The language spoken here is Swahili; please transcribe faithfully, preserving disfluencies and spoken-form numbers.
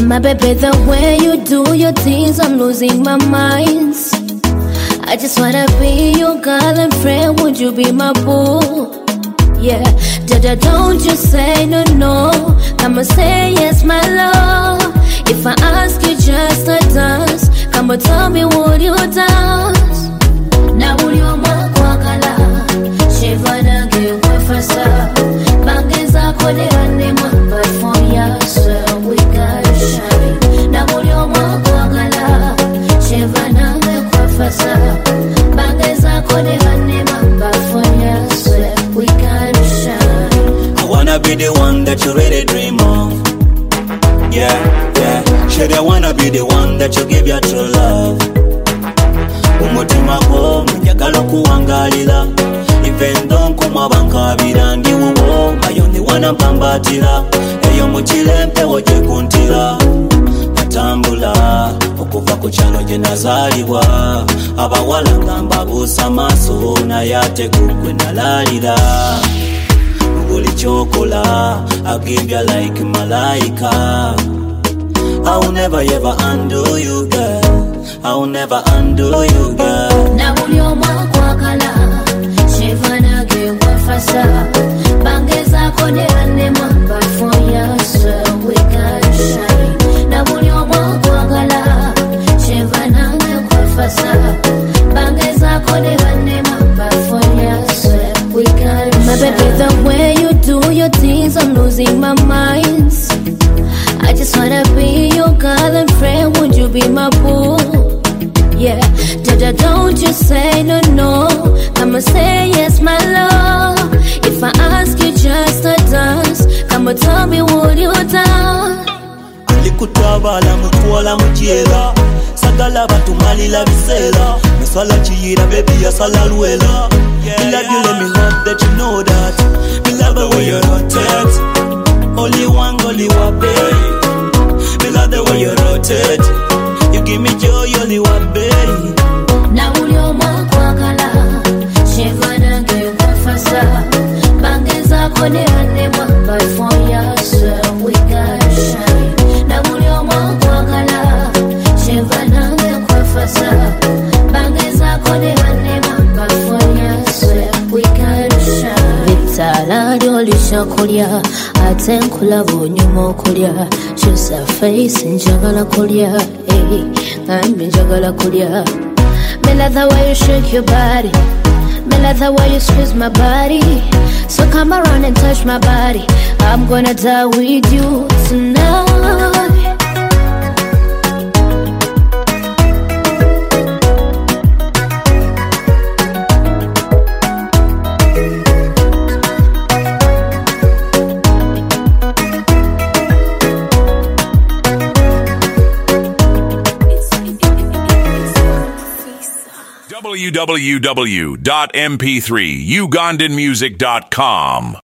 My baby, the way you do your things, I'm losing my mind. I just wanna be your girl and friend, would you be my boo? Yeah, Dada, don't you say no, no. Come on, say yes, my love. If I ask you just to dance, come on, tell me, would you dance? Now would you walk, walk, ala? Shivana, give way for sir. Bangeza, kode, anima, but for ya, sir, we gotta shine. Now would you walk, walk, ala? Shivana, give way for sir. Bangeza, kode, anima, but for ya, sir, we gotta shine. I wanna be the one that you really dream of. Yeah, yeah. Should I wanna be the one that you give your true love? Umutima ko njagala kuwangalira. Even though kumabangabira ndi wubo, mayoni wana mpambatira. Eyo mukile mpewo jekuntira. Natambula okuva ku kyalo gye nazaalibwa. Abawala ngamba buusa maaso naye ate gwe nalalira. Buli chokola, I'll give you like malaika. I will never ever undo you, girl. I will never undo you, girl. Na ulio mwakwa kala, Shivana gewa fasa. Bangeza kone ane mwamba for ya, sir, we gotta shine. Na ulio mwakwa kala, Shivana gewa fasa. Bangeza kone ane mwamba for ya, sir, we gotta shine. My baby, the way you do your things, I'm losing my mind. I just wanna be your girl and friend, would you be my boo? Yeah, Dada, don't you say no, no. Come on, say yes, my love. If I ask you just to dance, come on, tell me, would you dance? Alikutwabala mutwala mujela. Sagala batu malila bisela. Meswala chiyira baby ya sala luela. Me love you, let me hope that you know that. Me love the way you rotate. Only one, only one, baby. Me love the way you rotate. You give me joy, only one, baby. Na ulio mwakwa kala, Shivana gewa fasa. Bangeza kone ane mwamba for ya, sir, we gotta shine. Na ulio mwakwa kala, Shivana gewa fasa. Bangeza kone ane mwamba for ya, sir, we gotta shine. Vitala lyolisha kulya, ate nkulaba onyuma okulya. Kyusa face njagala kulya, hey, ngambi njagala kulya. Me love the way you shake your body. Me love the way you squeeze my body. So come around and touch my body. I'm gonna die with you tonight. w w w dot m p three ugandan music dot com